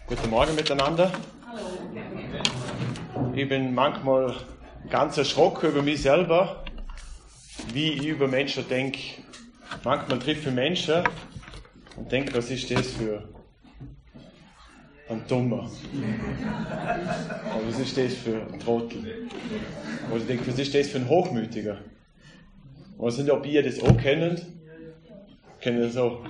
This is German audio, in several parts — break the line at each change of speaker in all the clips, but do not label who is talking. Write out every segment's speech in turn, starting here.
Guten Morgen miteinander. Ich bin manchmal ganz erschrocken über mich selber, wie ich über Menschen denke. Manchmal treffe ich Menschen und denke, was ist das für ein Dummer? Oder was ist das für ein Trottel? Oder ich denke, was ist das für ein Hochmütiger? Ich weiß nicht, ob ihr das auch kennt. Kennt ihr das auch?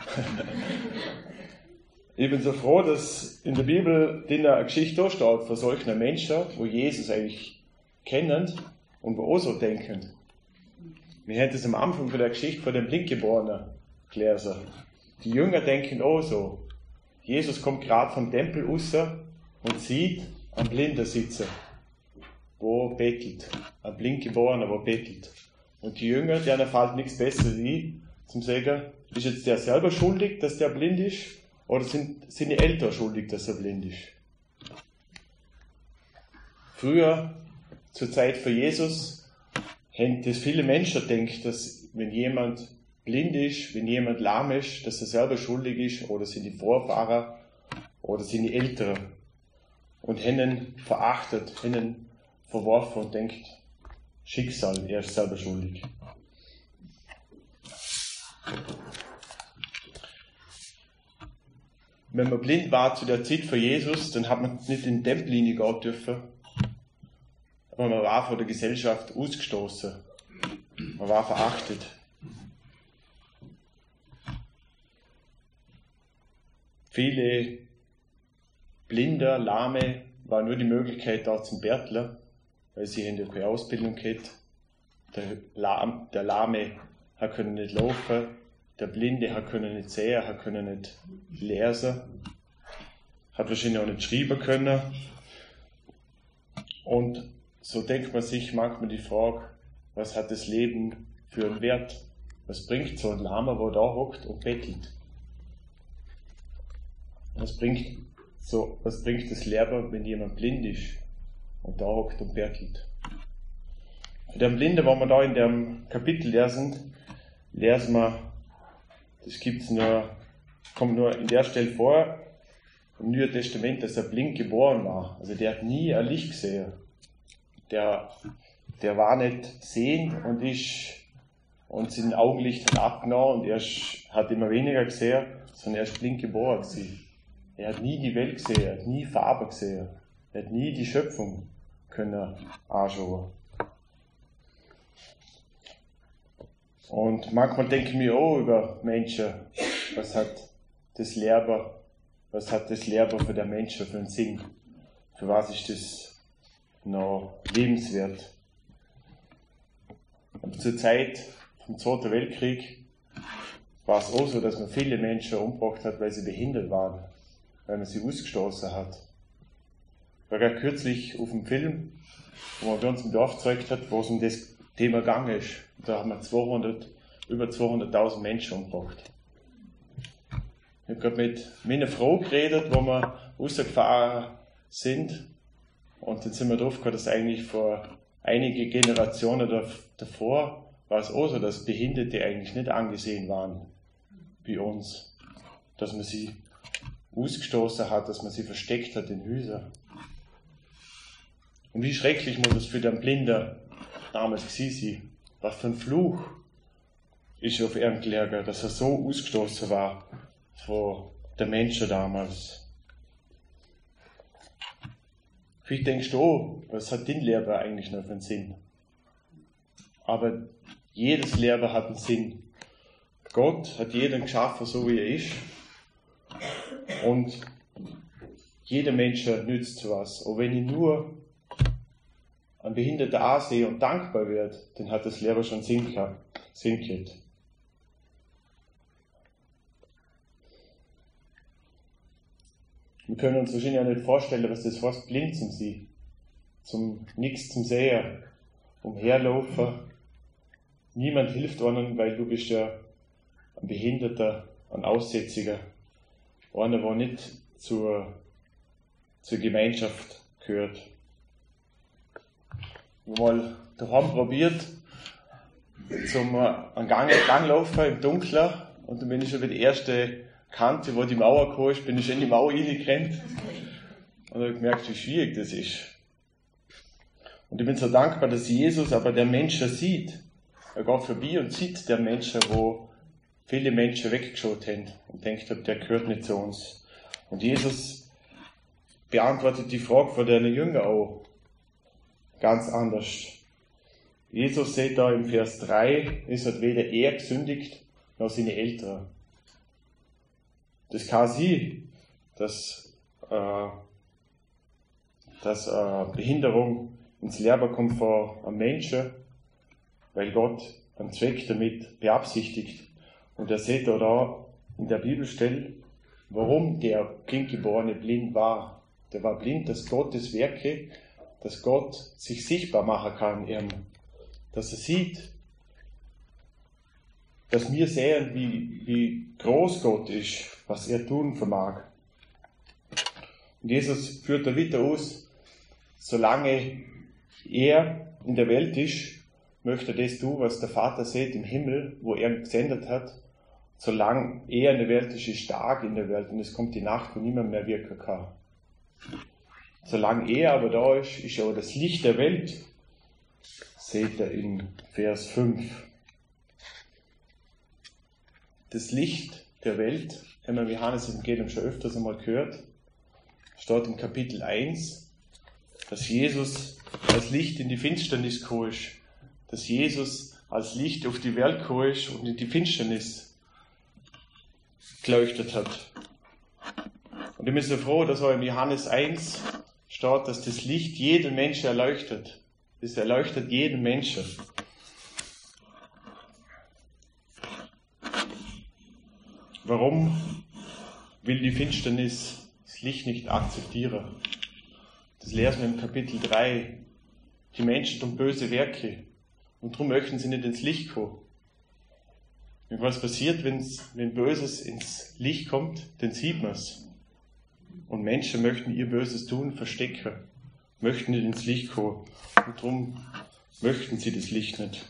Ich bin so froh, dass in der Bibel eine Geschichte da steht von solchen Menschen, wo Jesus eigentlich kennen und wo auch so denken. Wir haben das am Anfang von der Geschichte von dem Blindgeborenen gelesen. Die Jünger denken auch so. Jesus kommt gerade vom Tempel raus und sieht einen Blinden sitzen, wo bettelt. Ein Blindgeborener, wo bettelt. Und die Jünger, denen fällt nichts Besseres ein, zum sagen, ist jetzt der selber schuldig, dass der blind ist? Oder sind die Eltern schuldig, dass er blind ist? Früher, zur Zeit von Jesus, haben das viele Menschen gedacht, dass wenn jemand blind ist, wenn jemand lahm ist, dass er selber schuldig ist, oder sind die Vorfahren, oder sind die Eltern. Und haben ihn verachtet, haben ihn verworfen und denkt, Schicksal, er ist selber schuldig. Wenn man blind war zu der Zeit von Jesus, dann hat man nicht in den Tempel hineingehen dürfen. Aber man war von der Gesellschaft ausgestoßen. Man war verachtet. Viele Blinde, Lahme, war nur die Möglichkeit da zum Betteln, weil sie in der keine Ausbildung gehabt. Der Lahme hat können nicht laufen. Der Blinde hat können nicht sehen, hat können nicht lesen, hat wahrscheinlich auch nicht schreiben können. Und so denkt man sich manchmal die Frage, was hat das Leben für einen Wert? Was bringt so ein Lahmer, der da hockt und bettelt? Was bringt das Leben, wenn jemand blind ist und da hockt und bettelt? Für den Blinden, wo wir da in dem Kapitel lesen wir, das kommt nur in der Stelle vor, im Neuen Testament, dass er blind geboren war. Also der hat nie ein Licht gesehen. Der war nicht sehend und sein Augenlicht hat abgenommen und er hat immer weniger gesehen, sondern er ist blind geboren gewesen. Er hat nie die Welt gesehen, er hat nie Farbe gesehen, er hat nie die Schöpfung können anschauen. Und manchmal denke ich mir auch über Menschen, was hat das Leben für den Menschen für einen Sinn? Für was ist das noch lebenswert? Und zur Zeit vom Zweiten Weltkrieg war es auch so, dass man viele Menschen umgebracht hat, weil sie behindert waren, weil man sie ausgestoßen hat. Ich war gerade kürzlich auf einem Film, wo man bei uns im Dorf gezeigt hat, wo es um das Thema gegangen ist. Da haben wir über 200.000 Menschen umgebracht. Ich habe gerade mit meiner Frau geredet, wo wir rausgefahren sind. Und dann sind wir drauf gekommen, dass eigentlich vor einige Generationen davor war es auch so, dass Behinderte eigentlich nicht angesehen waren wie uns. Dass man sie ausgestoßen hat, dass man sie versteckt hat in Häusern. Und wie schrecklich muss es für den Blinden damals gewesen sein. Was für ein Fluch ist auf ihm gelegen, dass er so ausgestoßen war von den Menschen damals. Vielleicht denkst du, oh, was hat dein Leben eigentlich noch für einen Sinn? Aber jedes Leben hat einen Sinn. Gott hat jeden geschaffen, so wie er ist. Und jeder Mensch nützt was. Und wenn ich nur ein Behinderter ansehe und dankbar wird, dann hat das Leben schon Sinn gehabt. Wir können uns wahrscheinlich auch nicht vorstellen, was das heißt, blind zu sein. Zum nichts zum Sehen, umherlaufen. Niemand hilft einem, weil du bist ja ein Behinderter, ein Aussätziger. Einer, der nicht zur Gemeinschaft gehört. Ich habe mal daheim probiert, zum einen Gang laufen im Dunkeln, und dann bin ich schon bei den ersten Kante, wo die Mauer gekommen ist, bin ich in die Mauer reingerannt und habe gemerkt, wie schwierig das ist. Und ich bin so dankbar, dass Jesus aber der Menschen sieht. Er geht vorbei und sieht der Menschen, wo viele Menschen weggeschaut haben und denkt, der gehört nicht zu uns. Und Jesus beantwortet die Frage von den Jüngern auch ganz anders. Jesus sagt da im Vers 3, es hat weder er gesündigt, noch seine Eltern. Das kann sein, dass Behinderung ins Leben kommt von einem Menschen, weil Gott einen Zweck damit beabsichtigt. Und er sieht da in der Bibelstelle, warum der Blindgeborene blind war. Der war blind, dass Gottes Werke, dass Gott sich sichtbar machen kann, dass er sieht, dass wir sehen, wie groß Gott ist, was er tun vermag. Und Jesus führt da weiter aus, solange er in der Welt ist, möchte er das tun, was der Vater sieht im Himmel, wo er ihn gesendet hat. Solange er in der Welt ist, ist stark in der Welt und es kommt die Nacht, wo niemand mehr wirken kann. Solange er aber da ist, ist er auch das Licht der Welt, seht ihr in Vers 5. Das Licht der Welt, haben wir im Johannes-Evangelium schon öfters einmal gehört, steht im Kapitel 1, dass Jesus als Licht in die Finsternis gekommen ist, dass Jesus als Licht auf die Welt gekommen ist und in die Finsternis geleuchtet hat. Und ich bin so froh, dass auch im Johannes 1 steht, dass das Licht jeden Menschen erleuchtet. Das erleuchtet jeden Menschen. Warum will die Finsternis das Licht nicht akzeptieren? Das lesen wir im Kapitel 3. Die Menschen tun böse Werke und darum möchten sie nicht ins Licht kommen. Und was passiert, wenn Böses ins Licht kommt, dann sieht man es. Und Menschen möchten ihr Böses tun, verstecken, möchten nicht ins Licht kommen. Und darum möchten sie das Licht nicht.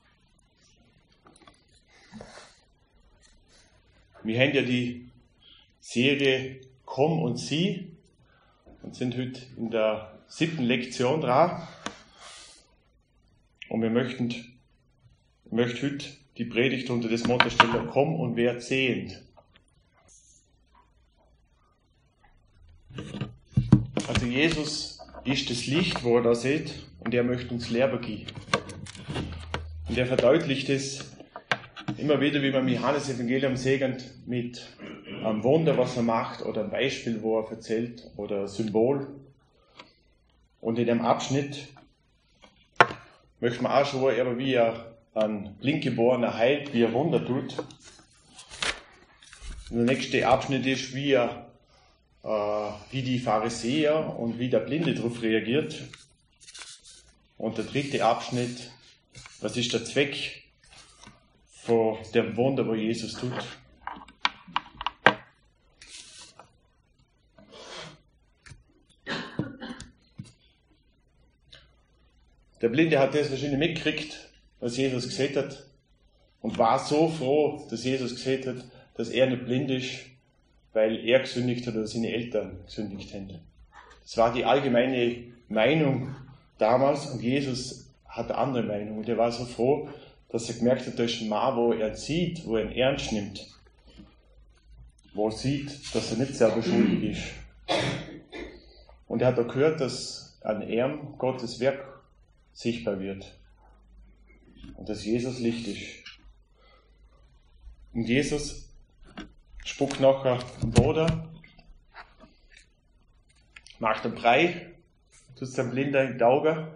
Wir haben ja die Serie Komm und sieh und sind heute in der 7. Lektion dran. Und ich möchte heute die Predigt unter das Motto stellen, komm und werd sehend. Also Jesus ist das Licht, wo er da seht, und er möchte uns Leben geben. Und er verdeutlicht es immer wieder, wie man im Johannes-Evangelium segend mit einem Wunder, was er macht, oder einem Beispiel, wo er erzählt, oder ein Symbol. Und in dem Abschnitt möchte man auch schauen, aber wie er ein Blindgeborener heilt, wie er Wunder tut. Und der nächste Abschnitt ist, wie die Pharisäer und wie der Blinde darauf reagiert. Und der dritte Abschnitt, was ist der Zweck von dem Wunder, wo Jesus tut. Der Blinde hat das wahrscheinlich mitgekriegt, was Jesus gesehen hat, und war so froh, dass Jesus gesehen hat, dass er nicht blind ist, weil er gesündigt hat oder seine Eltern gesündigt haben. Das war die allgemeine Meinung damals, und Jesus hat eine andere Meinung. Und er war so froh, dass er gemerkt hat, da ist ein Mann, wo er sieht, wo er ihn ernst nimmt, wo er sieht, dass er nicht selber schuldig ist. Und er hat auch gehört, dass an ihm Gottes Werk sichtbar wird. Und dass Jesus Licht ist. Und Jesus spuckt nachher am Boden, macht einen Brei, tut es dem Blinden in die Augen.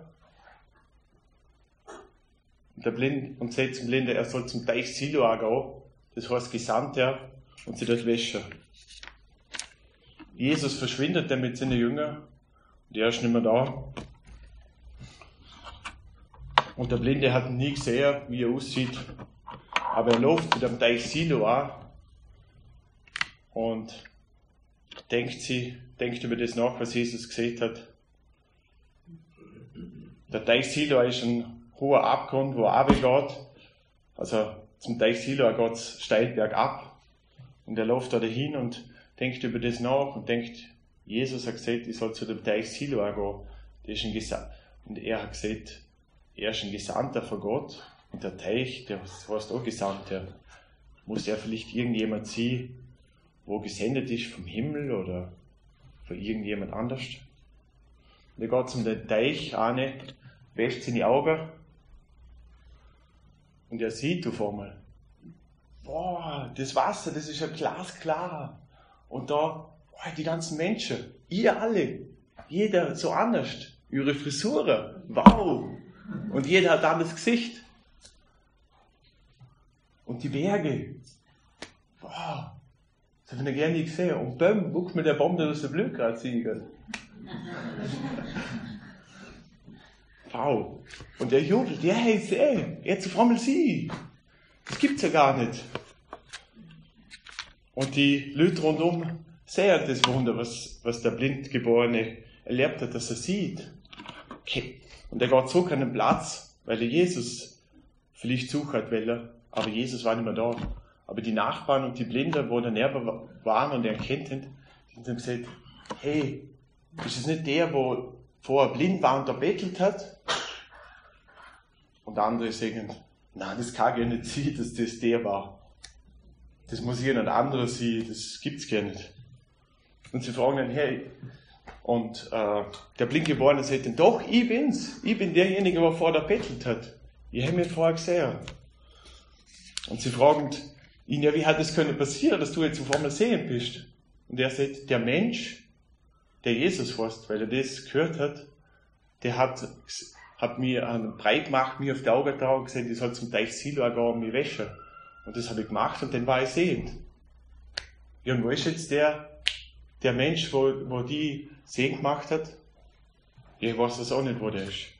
Und sagt zum Blinden, er soll zum Teich Siloa gehen, das heißt Gesandter, und sie dort waschen. Jesus verschwindet dann mit seinen Jüngern, und er ist nicht mehr da. Und der Blinde hat ihn nie gesehen, wie er aussieht. Aber er läuft zu dem Teich Siloa und denkt über das nach, was Jesus gesehen hat. Der Teich Siloa ist ein hoher Abgrund, wo er runtergeht. Also zum Teich Siloa geht es steil bergab. Und er läuft da dahin und denkt über das nach und denkt, Jesus hat gesagt, ich soll zu dem Teich Siloa gehen. Und er hat gesagt, er ist ein Gesandter von Gott. Und der Teich, der heißt auch Gesandter. Muss er vielleicht irgendjemand sein, wo gesendet ist vom Himmel oder von irgendjemand anders? Und er geht zum Teich an, wäscht seine Augen und er sieht auf einmal, boah, das Wasser, das ist ja glasklar. Und da, boah, die ganzen Menschen, ihr alle, jeder so anders, ihre Frisuren, wow. Und jeder hat ein anderes Gesicht. Und die Berge, wow, das habe ich noch gerne nicht gesehen. Und bäm, guck mir der Baum, der aus der Blüte gerade sieht. Wow. Und der jubelt, ja, hey, seh, jetzt auf einmal sie. Das gibt's ja gar nicht. Und die Leute rundum sehen das Wunder, was der Blindgeborene erlebt hat, dass er sieht. Okay. Und er geht zurück an den Platz, weil er Jesus vielleicht sucht hat, aber Jesus war nicht mehr da. Aber die Nachbarn und die Blinden, wo daneben waren und erkannt haben, die haben gesagt, hey, ist es nicht der, wo vorher blind war und da bettelt hat? Und andere sagen, nein, das kann gar nicht sein, dass das der war. Das muss jemand anderer sein, das gibt's gar nicht. Und sie fragen dann, hey, und der Blindgeborene sagt dann, doch, ich bin's. Ich bin derjenige, der vorher da bettelt hat. Ich habe mich vorher gesehen. Und sie fragen ihn, ja, wie hat das können passieren, dass du jetzt auf einmal sehen bist? Und er sagt, der Mensch, der Jesus heißt, weil er das gehört hat, der hat mir einen Brei gemacht, mir auf die Augen getragen und gesagt, ich soll zum Teich Siloa gehen und mich waschen. Und das habe ich gemacht und dann war ich sehend. Ja, und wo ist jetzt der Mensch, wo die sehend gemacht hat? Ich weiß das auch nicht, wo der ist.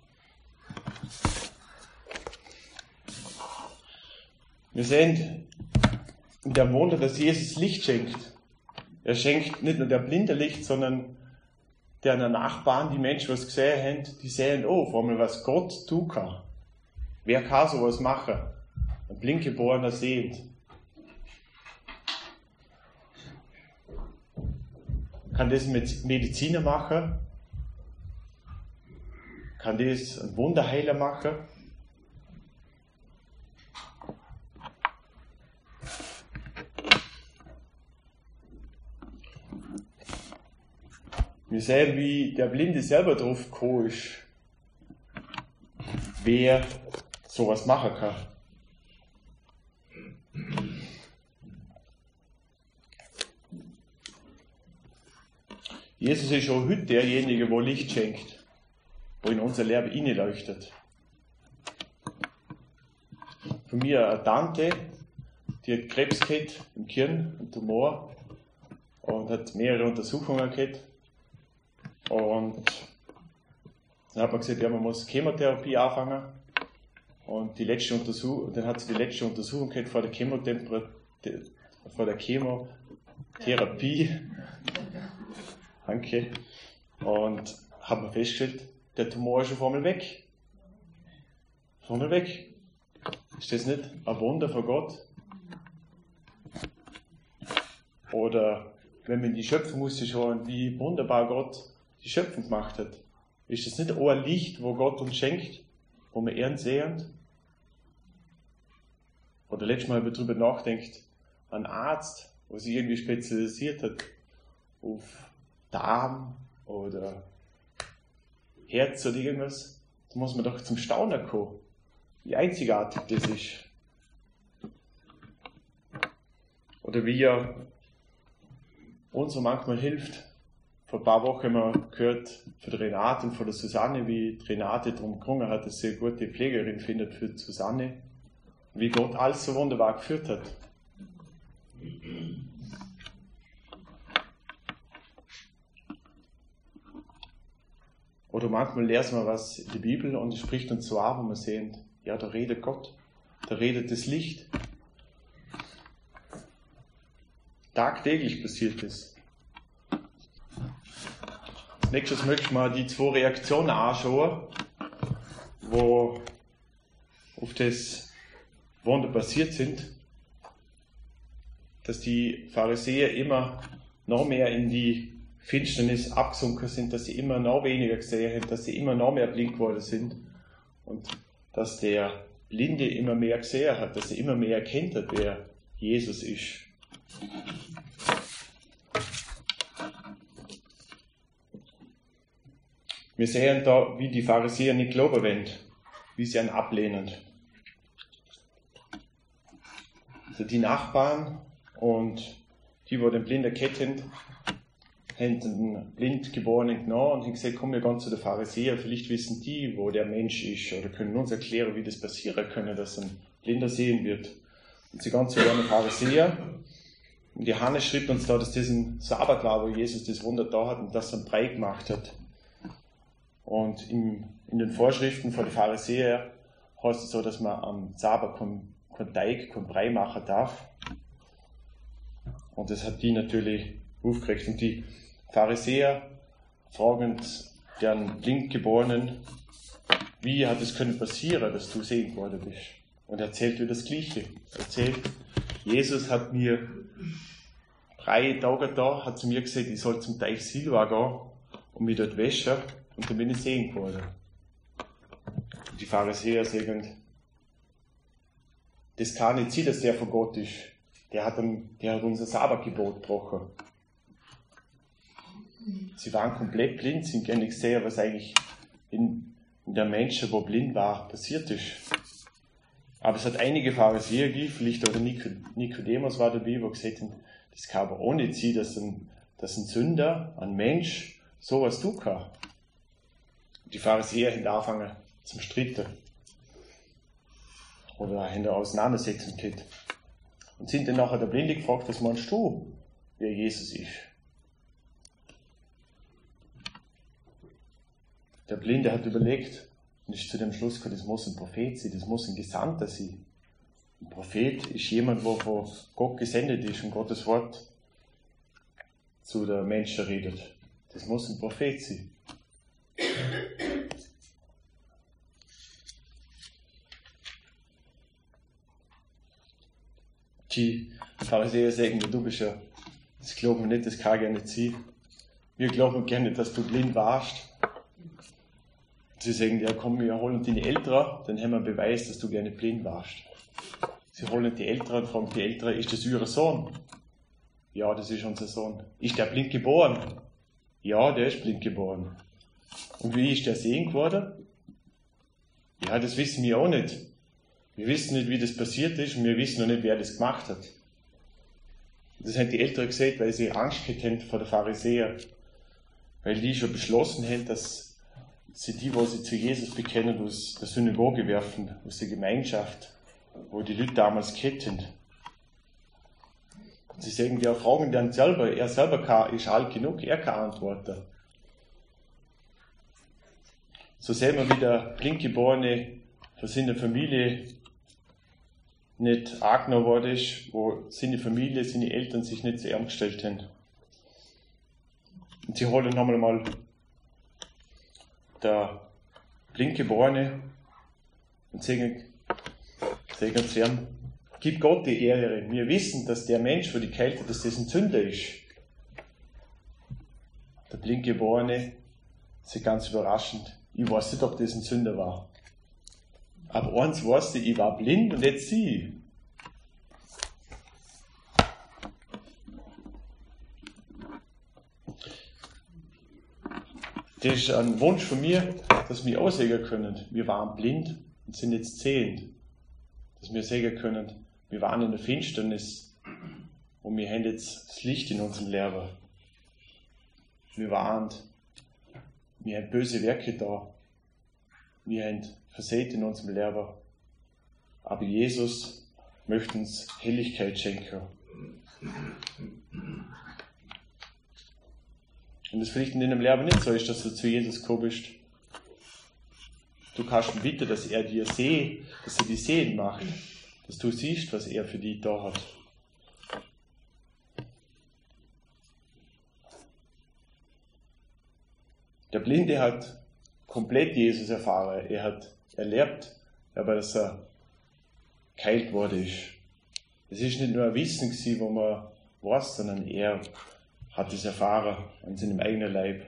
Wir sehen in dem Wunder, dass Jesus Licht schenkt. Er schenkt nicht nur der Blinde Licht, sondern der Nachbarn, die Menschen, die was gesehen haben, die sehen, oh, vor allem, was Gott tun kann. Wer kann sowas machen? Ein Blindgeborener sehend. Kann das mit Mediziner machen? Kann das ein Wunderheiler machen? Wir sehen, wie der Blinde selber drauf gekommen ist, wer sowas machen kann. Jesus ist auch heute derjenige, der Licht schenkt, wo in unser Leben hineinleuchtet. Von mir eine Tante, die hat Krebs gehabt im Gehirn, einen Tumor, und hat mehrere Untersuchungen gehabt. Und dann hat man gesagt, ja, man muss Chemotherapie anfangen. Und dann hat sie die letzte Untersuchung gehabt vor der Chemotherapie. Danke. Und hat man festgestellt, der Tumor ist auf einmal weg. Auf einmal weg. Ist das nicht ein Wunder von Gott? Oder wenn man in die Schöpfung muss schauen, wie wunderbar Gott die Schöpfung gemacht hat. Ist das nicht auch ein Licht, wo Gott uns schenkt, wo wir ehren sehen? Oder letztes Mal, wenn man darüber nachdenkt, ein Arzt, der sich irgendwie spezialisiert hat auf Darm oder Herz oder irgendwas, da muss man doch zum Staunen kommen, wie einzigartig das ist. Oder wie er uns so manchmal hilft. Vor ein paar Wochen haben wir gehört von der Renate und von der Susanne, wie die Renate darum gerungen hat, dass sie eine gute Pflegerin findet für die Susanne. Und wie Gott alles so wunderbar geführt hat. Oder manchmal lesen wir was in der Bibel und es spricht uns so an, wo wir sehen, ja, da redet Gott, da redet das Licht. Tagtäglich passiert das. Als nächstes möchte ich mal die 2 Reaktionen anschauen, wo auf das Wunder passiert sind. dass die Pharisäer immer noch mehr in die Finsternis abgesunken sind, dass sie immer noch weniger gesehen haben, dass sie immer noch mehr blind geworden sind und dass der Blinde immer mehr gesehen hat, dass er immer mehr erkennt hat, wer Jesus ist. Wir sehen da, wie die Pharisäer nicht glauben wollen, wie sie ihn ablehnen. Also die Nachbarn und die den Blinden erkannt haben den Blindgeborenen genommen und haben gesagt, komm, wir gehen zu den Pharisäern, vielleicht wissen die, wo der Mensch ist, oder können uns erklären, wie das passieren kann, dass ein Blinder sehen wird. Und sie gehen zu den Pharisäer. Und Johannes schreibt uns da, dass das ein Sabbat war, wo Jesus das Wunder da hat und das dann Brei gemacht hat. Und in den Vorschriften von den Pharisäern heißt es so, dass man am Sabbat kein Teig, kein Brei machen darf. Und das hat die natürlich aufgeregt. Und die Pharisäer fragen den Blindgeborenen, wie hat es können passieren, dass du sehen geworden bist? Und er erzählt wieder das Gleiche. Er erzählt, Jesus hat mir 3 Tage da, hat zu mir gesagt, ich soll zum Teich Silva gehen und mich dort waschen und dann bin ich sehen geworden. Und die Pharisäer sagen, das kann nicht sein, dass der von Gott ist. Der hat unser Sabbatgebot gebrochen. Sie waren komplett blind, sie haben gar nicht gesehen, was eigentlich in der Menschen, wo blind war, passiert ist. Aber es hat einige Pharisäer gegeben, vielleicht oder Nikodemus war dabei, wo gesagt haben, das kann aber auch nicht sein, dass ein Sünder, ein Mensch, sowas tun kann. Die Pharisäer haben angefangen zum Stritten. Oder haben eine Auseinandersetzung gehabt. Und sind dann nachher der Blinde gefragt, was meinst du, wer Jesus ist? Der Blinde hat überlegt und ist zu dem Schluss gekommen, das muss ein Prophet sein, das muss ein Gesandter sein. Ein Prophet ist jemand, der von Gott gesendet ist und Gottes Wort zu den Menschen redet. Das muss ein Prophet sein. Die Pharisäer sagen, du bist ja, das glauben wir nicht, das kann ja nicht sein. Wir glauben gerne, dass du blind warst. Sie sagen, ja komm, wir holen deine Eltern, dann haben wir einen Beweis, dass du gerne blind warst. Sie holen die Eltern und fragen die Eltern, ist das euer Sohn? Ja, das ist unser Sohn. Ist der blind geboren? Ja, der ist blind geboren. Und wie ist der sehen geworden? Ja, das wissen wir auch nicht. Wir wissen nicht, wie das passiert ist und wir wissen noch nicht, wer das gemacht hat. Das haben die Eltern gesagt, weil sie Angst gehabt haben vor den Pharisäern. Weil die schon beschlossen haben, dass sie die, wo sie zu Jesus bekennen, aus der Synagoge werfen, aus der Gemeinschaft, wo die Leute damals gehabt haben. Sie sagen, ja, fragen dann selber, er selber ist alt genug, er kann antworten. So sehen wir, wie der Blindgeborene von seiner Familie nicht angenommen worden ist, wo seine Familie, seine Eltern sich nicht zu ihm gestellt haben. Und sie holen nochmal mal der Blindgeborene und sagen zu ihm, gib Gott die Ehre. Wir wissen, dass der Mensch, wo die Kälte, dass das ein Sünder ist. Der Blindgeborene ist ganz überraschend. Ich weiß nicht, ob das ein Sünder war. Aber eins weiß ich war blind und jetzt sehe ich. Das ist ein Wunsch von mir, dass wir auch sagen können, wir waren blind und sind jetzt sehend. Dass wir sagen können, wir waren in der Finsternis und wir haben jetzt das Licht in unserem Leben. Wir haben böse Werke da. Wir haben versät in unserem Leben. Aber Jesus möchte uns Helligkeit schenken. Wenn es vielleicht in deinem Leben nicht so ist, dass du zu Jesus gekommen bist, du kannst ihn bitten, dass er dir sieht, dass er dich sehen macht, dass du siehst, was er für dich da hat. Der Blinde hat komplett Jesus erfahren. Er hat erlebt, aber dass er geheilt worden ist. Es ist nicht nur ein Wissen gewesen, wo man weiß, sondern er hat es erfahren an seinem eigenen Leib.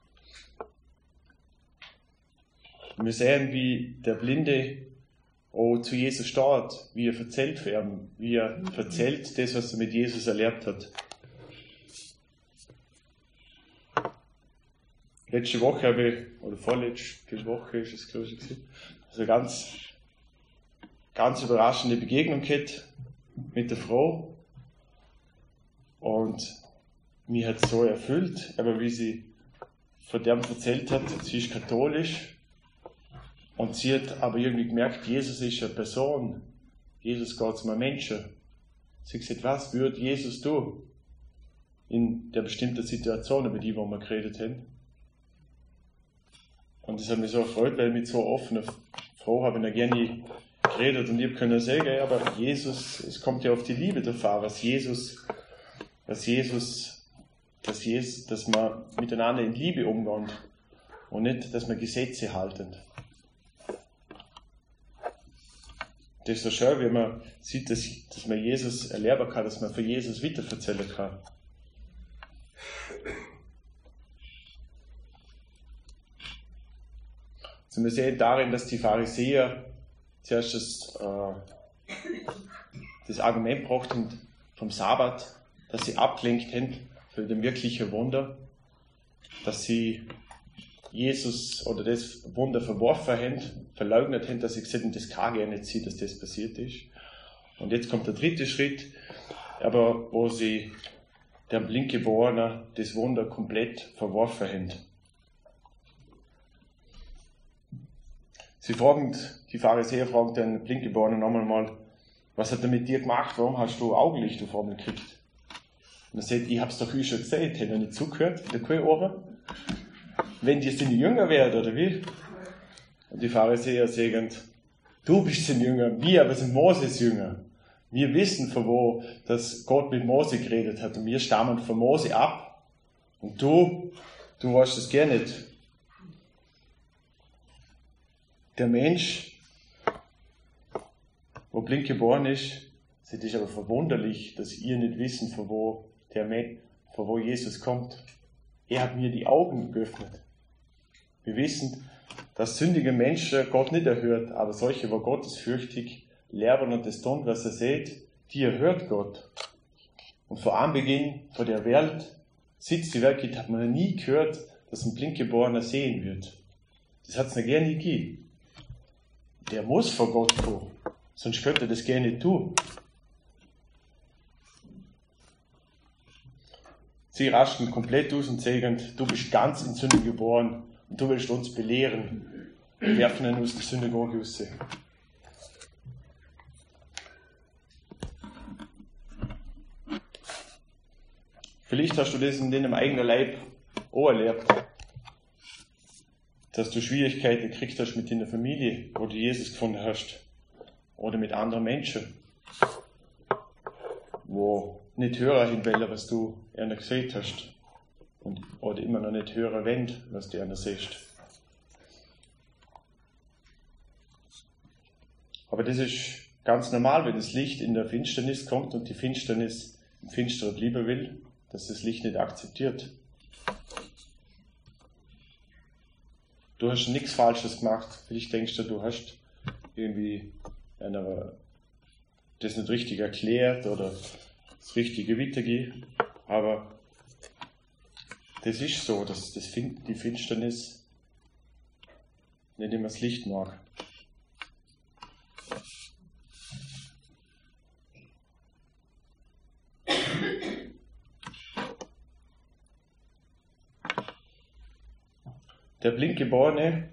Und wir sehen, wie der Blinde auch zu Jesus steht, wie er erzählt für ihn, wie er erzählt das, was er mit Jesus erlebt hat. Letzte Woche habe ich, oder vorletzte Woche ist es glaube ich gewesen, also ganz überraschende Begegnung gehabt mit der Frau. Und mich hat es so erfüllt, aber wie sie von dem erzählt hat, sie ist katholisch und sie hat aber irgendwie gemerkt, Jesus ist eine Person, Jesus geht um einen Menschen. Sie hat gesagt, was würde Jesus tun in der bestimmten Situation, über die wir geredet haben. Und das hat mich so erfreut, weil ich mit so offener Frau habe ich noch gerne geredet und ich habe können sagen, aber Jesus, es kommt ja auf die Liebe drauf an, dass man miteinander in Liebe umgeht und nicht, dass man Gesetze halten. Das ist so schön, wenn man sieht, dass man Jesus erleben kann, dass man für Jesus weiterverzählen kann. Also wir sehen darin, dass die Pharisäer zuerst das Argument brachten vom Sabbat, dass sie abgelenkt haben für den wirklichen Wunder, dass sie Jesus oder das Wunder verworfen haben, verleugnet haben, dass sie gesagt haben, das kann gar nicht sein, dass das passiert ist. Und jetzt kommt der dritte Schritt, aber wo sie dem Blindgeborenen das Wunder komplett verworfen haben. Die Pharisäer fragen den Blindgeborenen nochmal, was hat er mit dir gemacht, warum hast du Augenlicht auf einmal gekriegt? Und er sagt, ich hab's doch schon gesagt, hat er nicht zugehört, der keine Ohren? Wenn die seine Jünger werden, oder wie? Und die Pharisäer sagen, du bist sein Jünger, wir aber sind Moses Jünger. Wir wissen von wo, dass Gott mit Mose geredet hat und wir stammen von Mose ab. Und du weißt das gar nicht. Der Mensch, wo blind geboren ist, es ist aber verwunderlich, dass ihr nicht wissen, von wo Jesus kommt. Er hat mir die Augen geöffnet. Wir wissen, dass sündige Menschen Gott nicht erhört, aber solche, wo gottesfürchtig lernen und das tun, was er sieht, die erhört Gott. Und vor Anbeginn von der Welt, sitzt die Welt, hat man noch nie gehört, dass ein Blindgeborener sehen wird. Das hat es noch gar nicht gegeben. Der muss vor Gott kommen, sonst könnte er das gar nicht tun. Sie rasten komplett aus und sagen, du bist ganz in Sünde geboren und du willst uns belehren. Wir werfen ihn aus der Synagoge raus. Vielleicht hast du das in deinem eigenen Leib auch erlebt, dass du Schwierigkeiten gekriegt hast mit deiner Familie, wo du Jesus gefunden hast, oder mit anderen Menschen, wo nicht hören hinwollen, was du ihnen gesagt hast, oder immer noch nicht hören wollen, was du ihnen siehst. Aber das ist ganz normal, wenn das Licht in der Finsternis kommt und die Finsternis im Finsteren bleiben will, dass das Licht nicht akzeptiert. Du hast nichts Falsches gemacht. Vielleicht denkst du hast irgendwie das nicht richtig erklärt oder das Richtige weitergegeben. Aber das ist so, dass die Finsternis nicht immer das Licht mag. Der Blindgeborene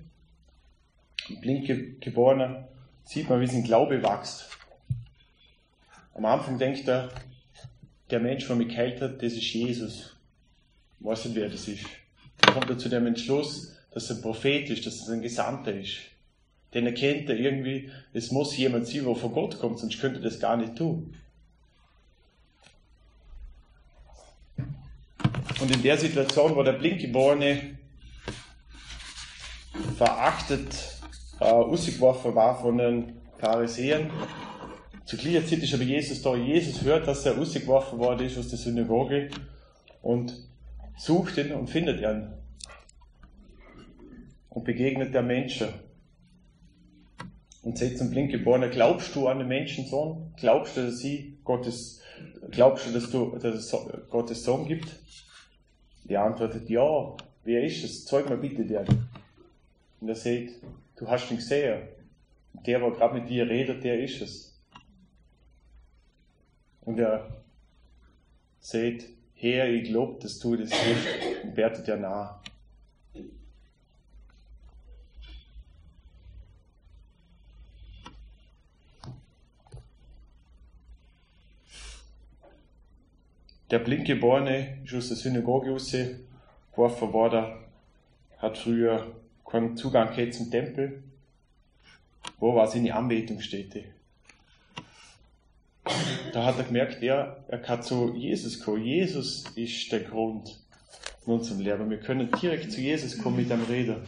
sieht man, wie sein Glaube wächst. Am Anfang denkt er, der Mensch, der mich geheilt hat, das ist Jesus. Ich weiß nicht, wer das ist. Dann kommt er zu dem Entschluss, dass er ein Prophet ist, dass er ein Gesandter ist. Den erkennt er irgendwie, es muss jemand sein, der von Gott kommt, sonst könnte er das gar nicht tun. Und in der Situation, wo der Blindgeborene verachtet, ausgeworfen war von den Pharisäern, Zur gleichen Zeit ist aber Jesus da. Jesus hört, dass er rausgeworfen worden ist aus der Synagoge und sucht ihn und findet ihn. Und begegnet der Menschen. Und sagt zum Blindgeborenen, glaubst du an den Menschensohn? Glaubst du, dass es Gottes Sohn gibt? Er antwortet, ja. Wer ist es? Zeig mir bitte den. Und er sagt, du hast ihn gesehen. Und der, der gerade mit dir redet, der ist es. Und er sagt, Herr, ich glaube, dass du das bist, und bärtet dir nach. Der Blindgeborene ist aus der Synagoge rausgeworfen worden, hat früher keinen Zugang gehabt zum Tempel. Wo war seine Anbetungsstätte? Da hat er gemerkt, er kann zu Jesus kommen. Jesus ist der Grund in unserem Leben. Wir können direkt zu Jesus kommen mit dem Reden.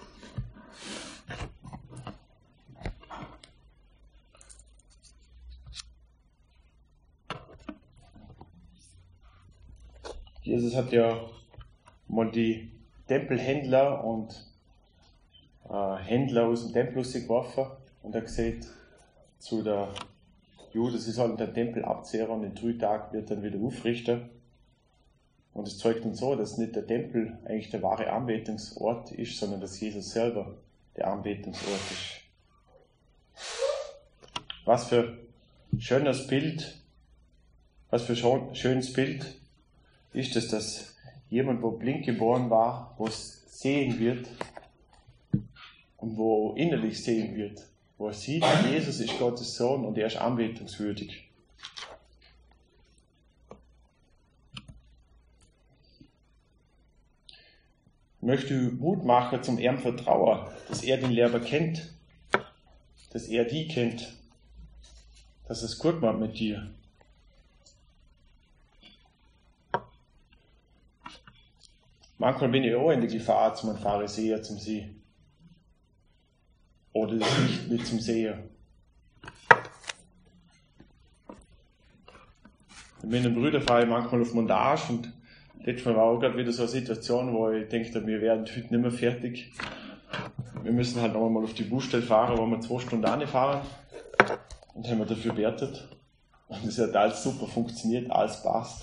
Jesus hat ja mal die Tempelhändler und Händler aus dem Tempel rausgeworfen und er gesagt zu der Judas, sie sollen den Tempel abzehren und in 3 Tagen wird dann wieder aufrichten. Und es zeugt uns so, dass nicht der Tempel eigentlich der wahre Anbetungsort ist, sondern dass Jesus selber der Anbetungsort ist. Was für ein schönes Bild ist es, dass jemand, wo blind geboren war, wo es sehen wird und wo innerlich sehen wird, wo er sieht, Jesus ist Gottes Sohn und er ist anbetungswürdig. Ich möchte Mut machen zum ihm Vertrauen, dass er den Lehrer kennt, dass er die kennt, dass es gut macht mit dir. Manchmal bin ich auch in der Gefahr, zum Pharisäer zum See. Oder das Licht nicht zum Sehen. Mit einem Bruder fahre ich manchmal auf Montage und letztes Mal war auch gerade wieder so eine Situation, wo ich denke, wir werden heute nicht mehr fertig. Wir müssen halt noch einmal auf die Baustelle fahren, wo wir 2 Stunden anfahren. Und haben wir dafür gebetet. Und es hat alles super funktioniert, alles passt.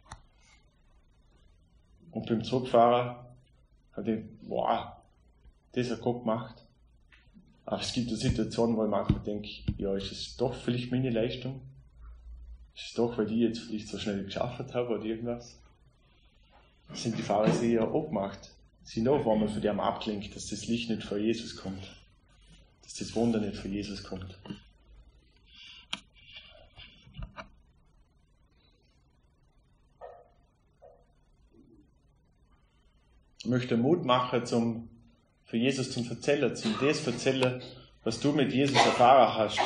Und beim Zurückfahren habe ich, das hat Gott gemacht. Aber es gibt eine Situation, wo ich manchmal denke, ja, ist es doch vielleicht meine Leistung? Ist es doch, weil ich jetzt vielleicht so schnell geschafft habe oder irgendwas? Sind die Pharisäer auch gemacht? Sie sind auch einmal von dem abgelenkt, dass das Licht nicht von Jesus kommt. Dass das Wunder nicht von Jesus kommt. Ich möchte Mut machen, für Jesus zum Erzählen, zum das erzählen, was du mit Jesus erfahren hast.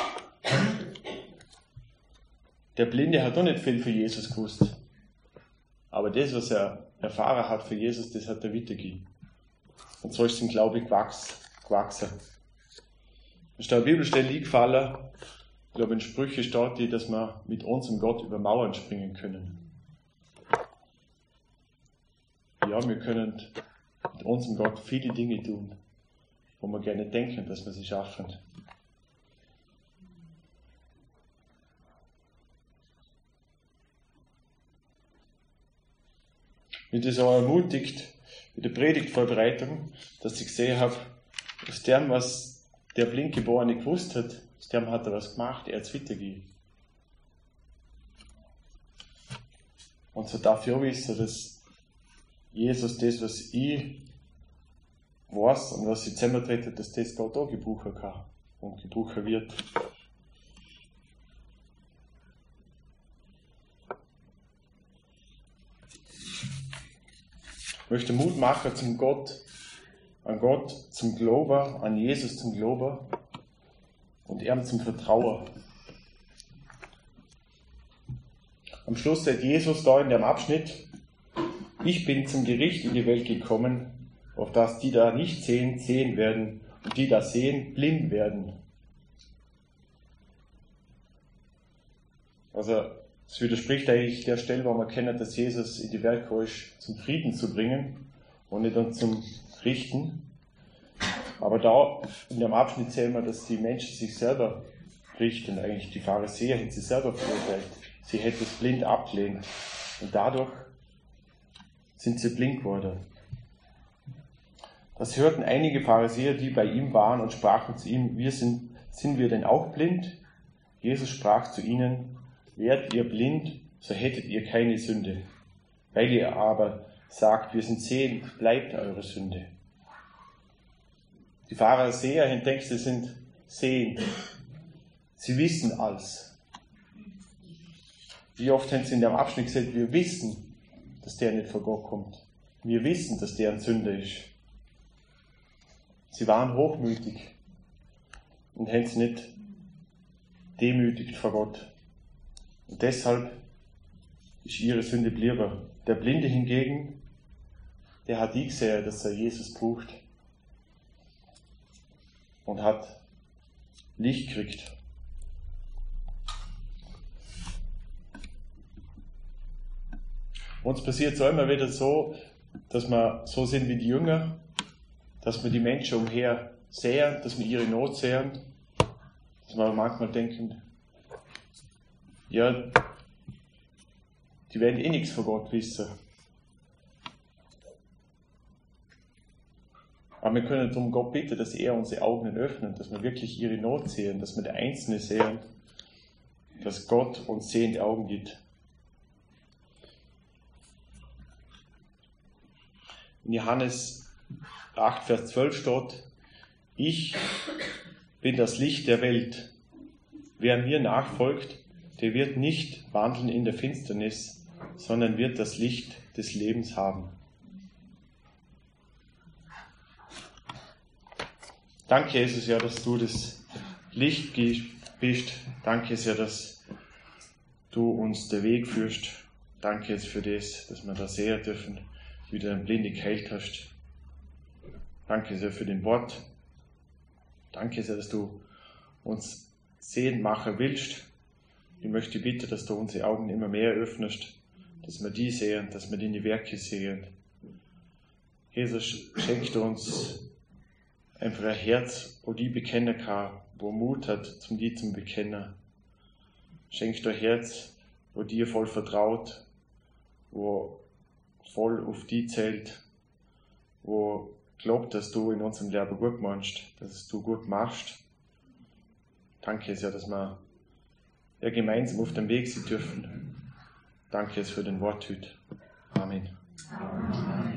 Der Blinde hat auch nicht viel für Jesus gewusst. Aber das, was er erfahren hat für Jesus, das hat er weitergegeben. Und so ist sein Glaube gewachsen. Mir ist da eine Bibelstelle eingefallen, ich glaube in Sprüche steht die, dass wir mit unserem Gott über Mauern springen können. Ja, wir können mit unserem Gott viele Dinge tun, wo wir gerne denken, dass wir sie schaffen. Mich das auch ermutigt, mit der Predigtvorbereitung, dass ich gesehen habe, aus dem, was der Blindgeborene gewusst hat, aus dem hat er was gemacht, er hat es weitergegeben. Und so darf ich auch wissen, dass Jesus das, was ich weiß und was ich zusammentrete, dass das Gott auch gebrauchen kann und gebrauchen wird. Ich möchte Mut machen an Gott zum Glauben, an Jesus zum Glauben und ihm zum Vertrauen. Am Schluss sagt Jesus da in dem Abschnitt: Ich bin zum Gericht in die Welt gekommen, auf das die da nicht sehen, sehen werden und die da sehen, blind werden. Also es widerspricht eigentlich der Stelle, wo man kennt, dass Jesus in die Welt gekommen ist, zum Frieden zu bringen und nicht dann zum Richten. Aber da in dem Abschnitt sehen wir, dass die Menschen sich selber richten. Eigentlich die Pharisäer hätten sie selber verurteilt. Sie hätten es blind abgelehnt. Und dadurch sind sie blind geworden. Das hörten einige Pharisäer, die bei ihm waren, und sprachen zu ihm: Sind wir denn auch blind? Jesus sprach zu ihnen: Wärt ihr blind, so hättet ihr keine Sünde. Weil ihr aber sagt, wir sind sehend, bleibt eure Sünde. Die Pharisäer denken, sie sind sehend. Sie wissen alles. Wie oft haben sie in dem Abschnitt gesagt, wir wissen, dass der nicht von Gott kommt. Wir wissen, dass der ein Sünder ist. Sie waren hochmütig und haben sie nicht demütigt vor Gott. Und deshalb ist ihre Sünde blieben. Der Blinde hingegen, der hat gesehen, dass er Jesus braucht und hat Licht gekriegt. Uns passiert es auch immer wieder so, dass wir so sind wie die Jünger, dass wir die Menschen umher sehen, dass wir ihre Not sehen, dass wir manchmal denken, ja, die werden eh nichts von Gott wissen. Aber wir können darum Gott bitten, dass er unsere Augen öffnet, dass wir wirklich ihre Not sehen, dass wir die Einzelne sehen, dass Gott uns sehende Augen gibt. In Johannes 8, Vers 12 steht: Ich bin das Licht der Welt. Wer mir nachfolgt, der wird nicht wandeln in der Finsternis, sondern wird das Licht des Lebens haben. Danke, Jesus, ja, dass du das Licht bist. Danke, ja, dass du uns den Weg führst. Danke jetzt für das, dass wir da sehen dürfen, wie du den Blinden geheilt hast. Danke sehr für den Wort. Danke sehr, dass du uns sehend machen willst. Ich möchte bitten, dass du unsere Augen immer mehr öffnest, dass wir die sehen, dass wir deine Werke sehen. Jesus, schenkt uns einfach ein Herz, wo die bekennen kann, wo Mut hat, zum die zum Bekennen. Schenkt ein Herz, wo dir voll vertraut, wo voll auf die zählt, wo glaubt, dass du in unserem Leben gut meinst, dass du gut machst. Danke sehr, dass wir ja gemeinsam auf dem Weg sein dürfen. Danke für den Wort heute. Amen. Amen.